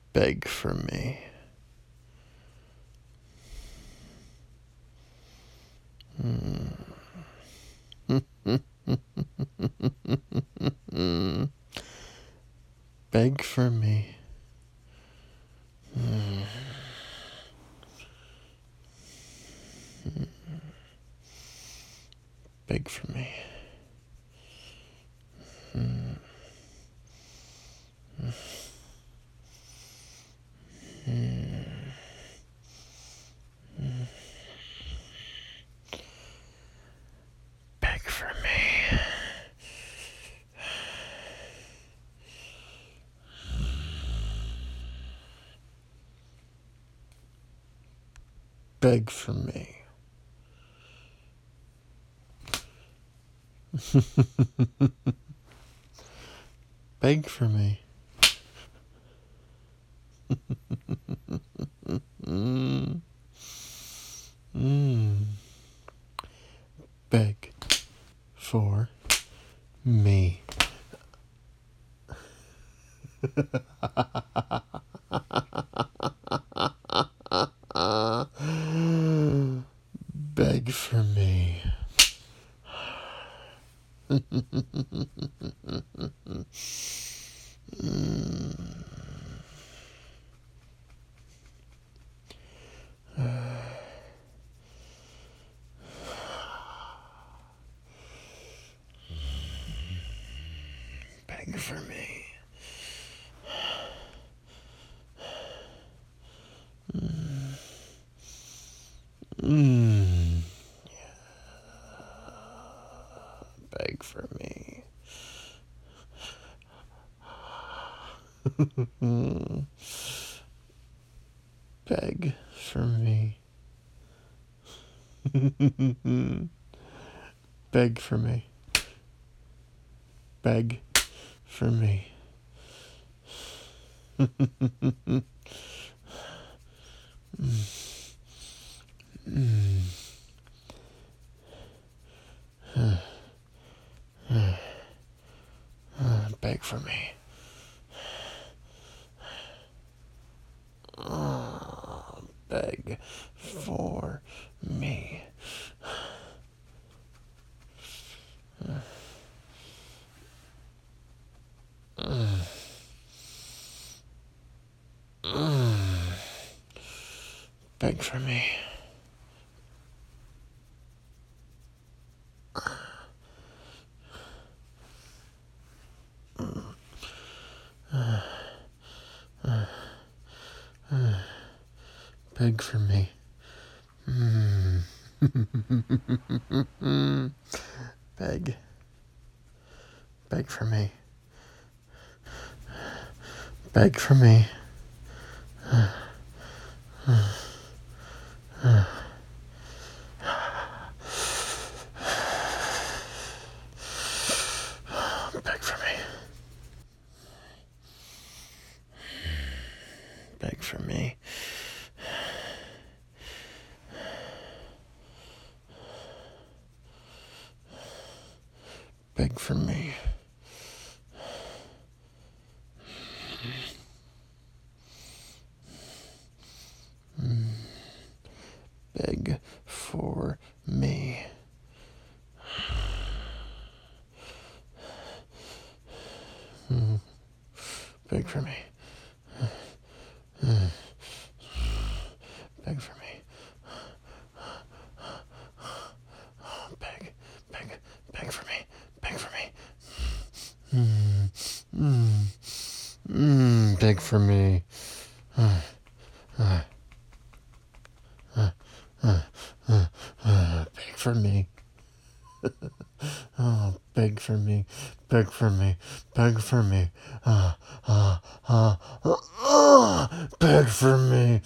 Beg for me. Beg for me. Beg for me. Beg for me. Beg for me. Beg for me. Beg for me. Beg for me. Beg for me. Beg for me. Beg for me. Beg for me. Beg for me. Beg for me. Beg for me. Beg for me. Beg for me. Beg. Beg for me. Beg for me. Beg for me. Beg for me. Beg for me. Beg for me. Beg for me. Beg for me. Beg, beg, beg for me. Beg for me. Beg for me. Beg for me. Oh, beg for me. Beg for me. Beg for me. Beg for me.